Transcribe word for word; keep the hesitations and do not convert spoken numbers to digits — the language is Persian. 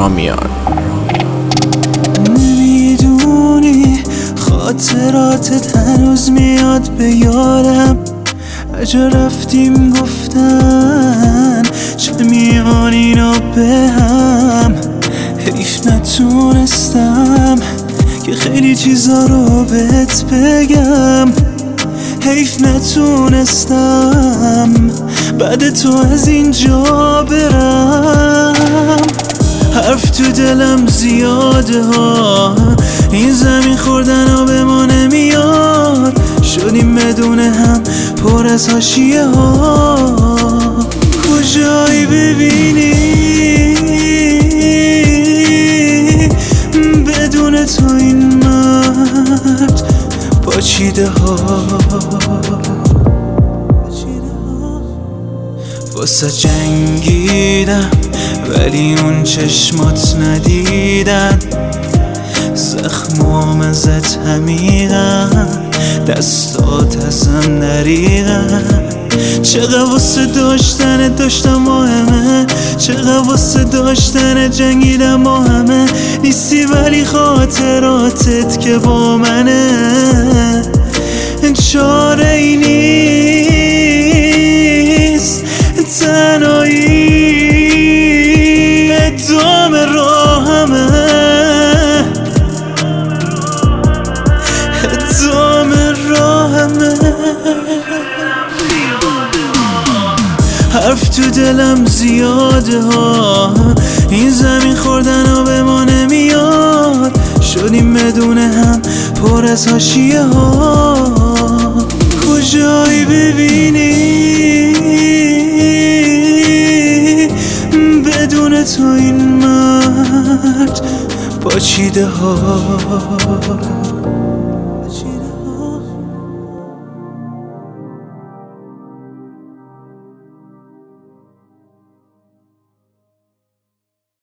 رامیان. نمیدونی خاطراتت هنوز میاد به یادم، اجا رفتیم گفتن چه میان اینا به هم. حیف نتونستم که خیلی چیزا رو بهت بگم، حیف نتونستم بعد تو از اینجا برم. حرف تو دلم زیاده ها، این زمین خوردن ها به ما نمیاد، شدیم بدون هم پر از حاشیه ها. کجایی ببینی بدون تو این مرد پاچیده ها. واسه جنگیدم ولی اون چشمات ندیدن، زخمام ازت همیدن، دستات ازم نریدن. چقدر واسه داشتن داشتم مهمه، چقدر واسه داشتن جنگیدم ما همه. نیستی ولی خاطراتت که با منه، چاره ای نیست تنهایی، ادامه راهمه، ادامه راهمه. حرف تو دلم زیاده ها، این زمین خوردن ها به ما نمیاد، شدیم بدون هم پر از حاشیه ها. کجایی ببینی بدون تو این مرد پاچیده ها.